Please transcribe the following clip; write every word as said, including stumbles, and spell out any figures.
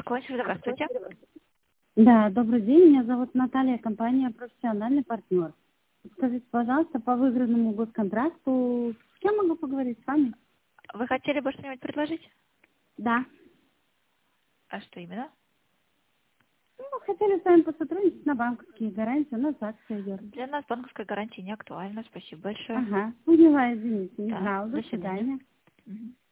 Кончик, здравствуйте. Да, добрый день. Меня зовут Наталья, компания «Профессиональный партнер». Скажите, пожалуйста, по выигранному госконтракту, с кем могу поговорить с вами? Вы хотели бы что-нибудь предложить? Да. А что именно? Ну, хотели с вами посотрудничать на банковские гарантии, у нас акция идет. Для нас банковская гарантия не актуальна. Спасибо большое. Ага, поняла, извините, не Да, знала. До до свидания. свидания. Мгм.